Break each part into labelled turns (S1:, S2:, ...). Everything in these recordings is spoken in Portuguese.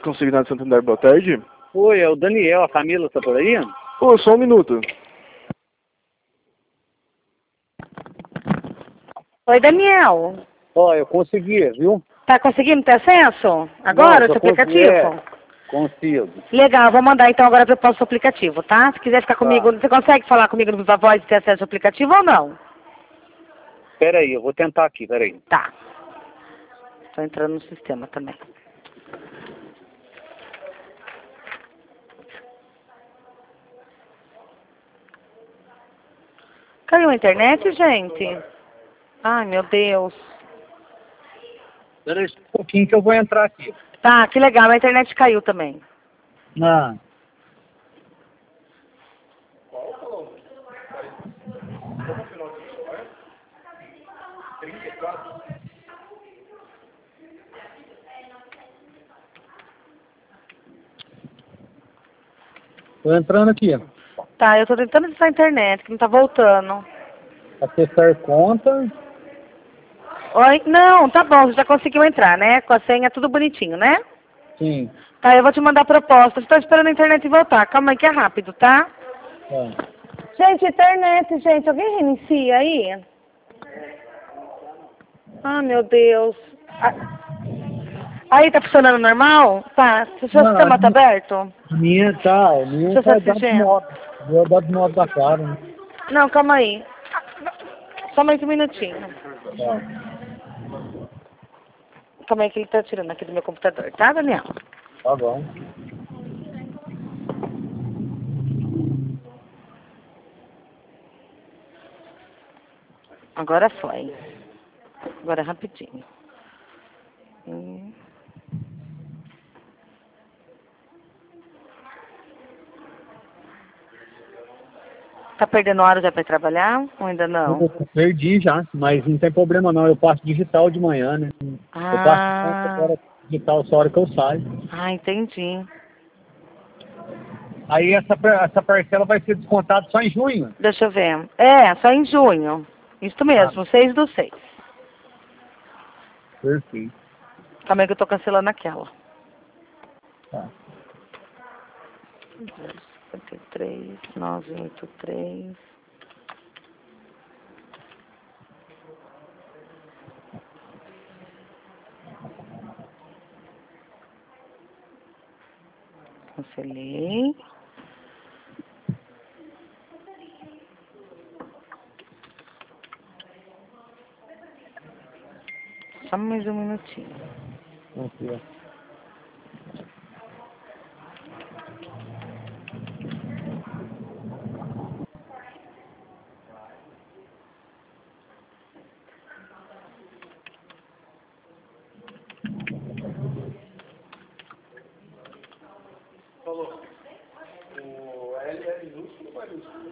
S1: Consignado Santander, boa tarde.
S2: Oi, é o Daniel, a Camila tá por aí?
S1: Ô, só um minuto.
S3: Oi, Daniel.
S2: Ó, eu consegui, viu?
S3: Tá conseguindo ter acesso? Agora, esse aplicativo?
S2: Consigo.
S3: Legal, vou mandar então agora para o nosso aplicativo, tá? Se quiser ficar comigo, você consegue falar comigo no Viva Voz e ter acesso ao aplicativo ou não?
S2: Pera aí, eu vou tentar aqui, pera aí.
S3: Tá. Tô entrando no sistema também. Caiu a internet, gente? Ai, meu Deus.
S2: Pera aí um pouquinho que eu vou entrar aqui.
S3: Tá, que legal, a internet caiu também.
S2: Ah. Tô entrando aqui.
S3: Tá, eu tô tentando acessar a internet, que não tá voltando.
S2: Acessar conta.
S3: Oi? Não, tá bom, você já conseguiu entrar, né? Com a senha, tudo bonitinho, né?
S2: Sim.
S3: Tá, eu vou te mandar a proposta. Estou esperando a internet voltar. Calma aí que é rápido, tá? Gente, internet, gente. Alguém reinicia aí? Ah, meu Deus. Aí, tá funcionando normal? Tá. O seu sistema tá aberto?
S2: Minha tá dado modo. Vou dar modo da cara, né?
S3: Não, calma aí. Só mais um minutinho. Calma aí que ele tá tirando aqui do meu computador, tá, Daniel?
S2: Tá bom.
S3: Agora foi. Agora é rapidinho. Tá perdendo hora já pra ir trabalhar ou ainda não?
S2: Eu perdi já, mas não tem problema não. Eu passo digital de manhã, né? Eu passo digital só a hora que eu saio.
S3: Ah, entendi.
S2: Aí essa parcela vai ser descontada só em junho.
S3: Deixa eu ver. É, só em junho. Isso mesmo, 6/6.
S2: Perfeito.
S3: Calma aí que eu tô cancelando aquela.
S2: Tá.
S3: 53, 983. Cancelei. Só mais um minutinho.
S2: Aqui,
S1: Falou. O L é minúsculo ou maiúsculo?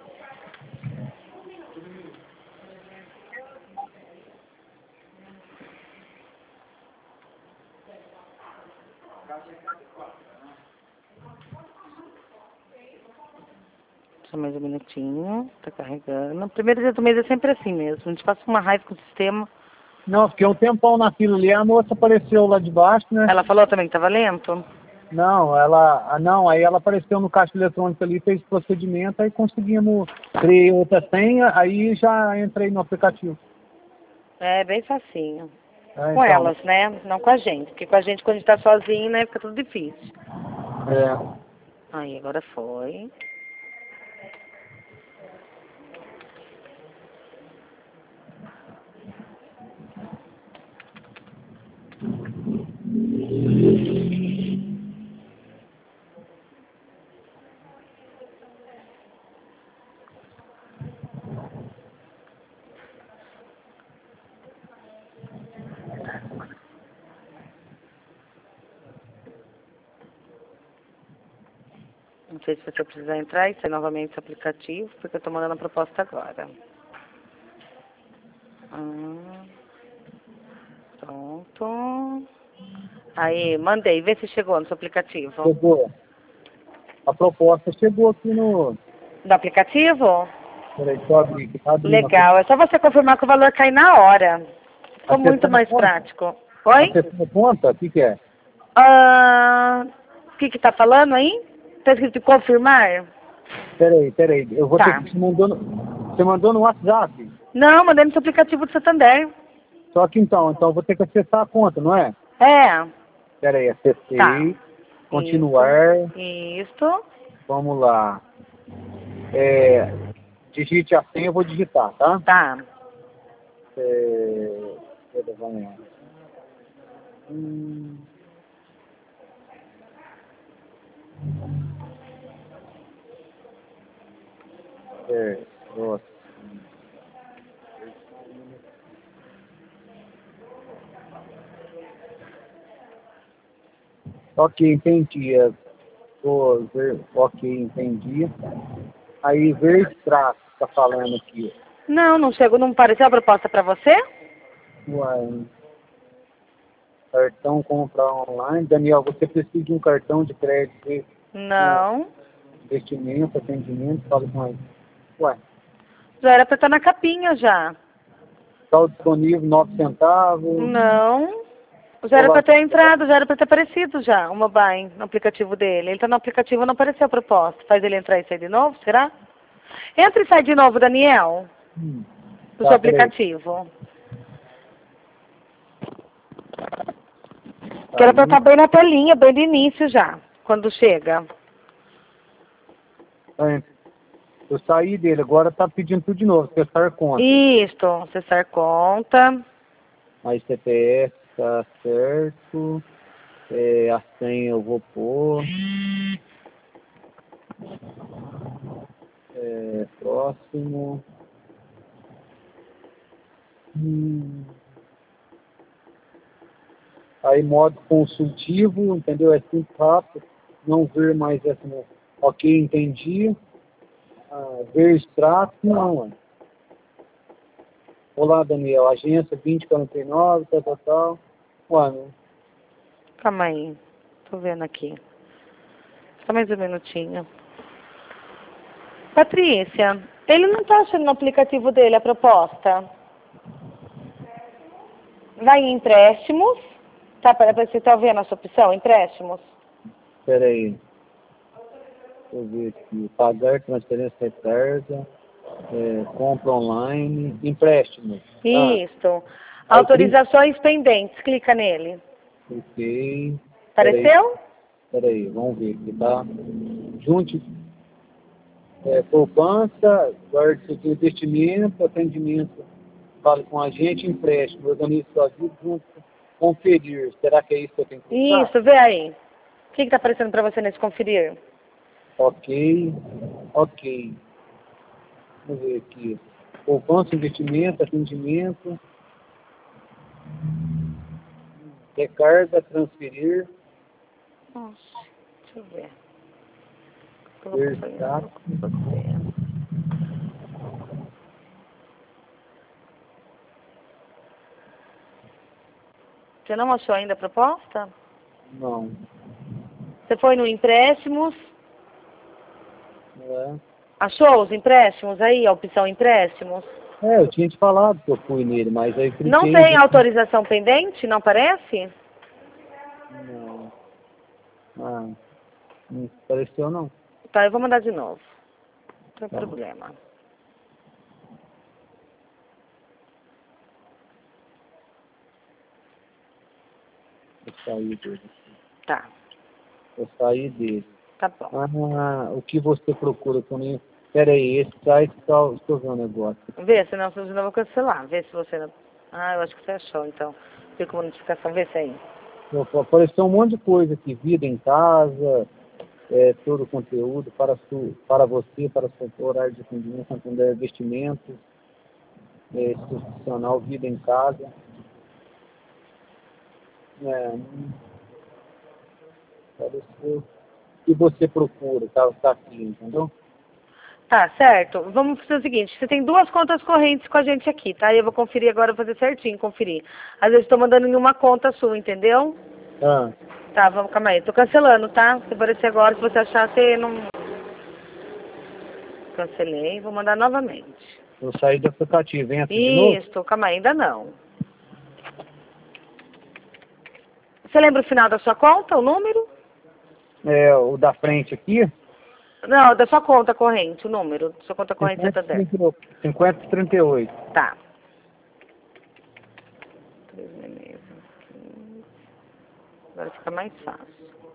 S3: Só mais um minutinho. Tá carregando. Primeiro dia do mês é sempre assim mesmo. A gente passa uma raiva com o sistema.
S2: Não, fiquei um tempão na fila ali, a moça apareceu lá de baixo, né?
S3: Ela falou também que tava lento?
S2: Não, aí ela apareceu no caixa eletrônico ali, fez o procedimento, aí conseguimos criar outra senha, aí já entrei no aplicativo.
S3: É, bem facinho.
S2: É,
S3: Com
S2: então,
S3: elas, né? Não com a gente. Porque com a gente, quando a gente tá sozinho, né, fica tudo difícil. Aí, agora foi. Não sei se você precisar entrar e sair novamente do aplicativo, porque eu tô mandando a proposta agora. Pronto. Aí, mandei. Vê se chegou no seu aplicativo.
S2: Chegou. A proposta chegou aqui no...
S3: Do aplicativo?
S2: Peraí, só abrir aqui, tá abrindo.
S3: Legal. É só você confirmar que o valor cai na hora. Ficou muito mais prático. Oi?
S2: Você tem conta? O que é?
S3: O que tá falando aí? Tá escrito confirmar?
S2: Peraí. Eu vou
S3: Tá.
S2: ter que... Você mandou no WhatsApp?
S3: Não, mandei no seu aplicativo do Santander.
S2: Só que então eu vou ter que acessar a conta, não é?
S3: É.
S2: Peraí, acessei.
S3: Tá.
S2: Continuar.
S3: Isso.
S2: Vamos lá. Digite a senha, eu vou digitar, tá?
S3: Tá.
S2: Nossa. Ok, entendi. Ok, entendi. Aí, ver extrato, tá falando aqui.
S3: Não chegou, não apareceu a proposta pra você?
S2: Uai, cartão comprar online. Daniel, você precisa de um cartão de crédito,
S3: Não.
S2: investimento, atendimento, fala com ele. Ué,
S3: Já era pra estar na capinha já.
S2: está disponível 9 centavos.
S3: Não. Já era pra ter entrado, já era pra ter aparecido já o mobile no aplicativo dele. Ele tá no aplicativo, não apareceu a proposta. Faz ele entrar e sair de novo, será? Entra e sai de novo, Daniel. Do seu aplicativo. Que era pra estar bem na telinha, bem de início já, quando chega.
S2: Eu saí dele, agora tá pedindo tudo de novo, acessar conta.
S3: Isto, acessar conta.
S2: Aí CPF tá certo. A senha eu vou pôr. Próximo. Aí modo consultivo, entendeu? É simples, rápido. Não ver mais essa. Ok, entendi. Ver extrato, não. Olá, Daniel. Agência 2049, tal. Ué, não.
S3: Calma aí. Tô vendo aqui. Só mais um minutinho. Patrícia, ele não tá achando no aplicativo dele a proposta. Vai em empréstimos. Você tá vendo essa opção? Empréstimos.
S2: Espera aí. Deixa eu ver aqui. Pagar, transferência, recarga. Compra online. Empréstimo.
S3: Isso. Autorizações pendentes. Clica nele.
S2: Ok.
S3: Apareceu?
S2: Peraí, vamos ver aqui, tá? Junte poupança, guarde de investimento, atendimento, fale com a gente, empréstimo, organize sua vida, junto, conferir. Será que é isso que eu tenho que clicar?
S3: Isso, vê aí. O que está aparecendo para você nesse conferir?
S2: Ok. Vamos ver aqui. Poupança, investimento, atendimento, recarga, transferir.
S3: Nossa, deixa eu ver.
S2: Versátil.
S3: Você não achou ainda a proposta?
S2: Não.
S3: Você foi no empréstimos?
S2: É.
S3: Achou os empréstimos aí, a opção empréstimos?
S2: Eu tinha te falado que eu fui nele, mas aí cliquei...
S3: Não tem autorização pendente? Não aparece?
S2: Não. Não apareceu, não.
S3: Tá, eu vou mandar de novo. Não tem problema.
S2: Eu saí dele.
S3: Tá.
S2: Eu saí dele.
S3: Tá bom.
S2: O que você procura também? Espera aí, esse site estou vendo o negócio.
S3: Vê, senão você não vai cancelar. Vê se você não... eu acho que você achou, então. Fica uma notificação, vê se aí.
S2: Apareceu um monte de coisa aqui. Vida em casa, todo o conteúdo para você, para o seu horário de atendimento, investimentos, institucional, vida em casa. Apareceu. O que você procura, tá aqui, entendeu?
S3: Tá, certo. Vamos fazer o seguinte, você tem 2 contas correntes com a gente aqui, tá? E eu vou conferir agora, vou fazer certinho, conferir. Às vezes estou mandando em uma conta sua, entendeu? Tá, vamos, calma aí. Tô cancelando, tá? Se aparecer agora, se você achar, você não... Cancelei, vou mandar novamente.
S2: Eu saí do aplicativo, entra de novo?
S3: Isso, calma aí, ainda não. Você lembra o final da sua conta, o número?
S2: o da frente aqui.
S3: Não, da sua conta corrente, o número. Sua conta corrente Santander.
S2: 5038.
S3: Tá. 3 Agora fica mais fácil.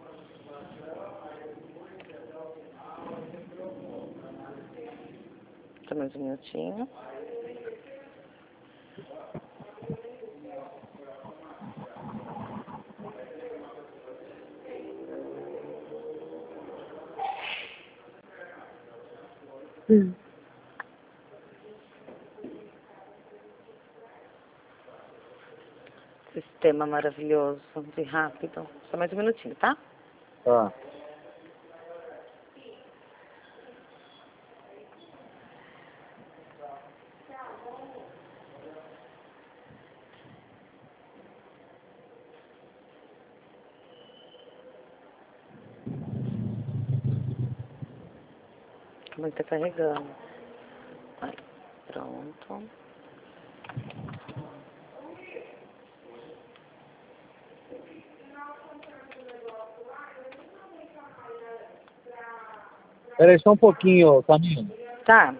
S3: Só mais um minutinho. Sistema maravilhoso e rápido. Só mais um minutinho, tá?
S2: Tá.
S3: Como é que tá carregando? Aí, pronto.
S2: Peraí só um pouquinho, Camila.
S3: Tá.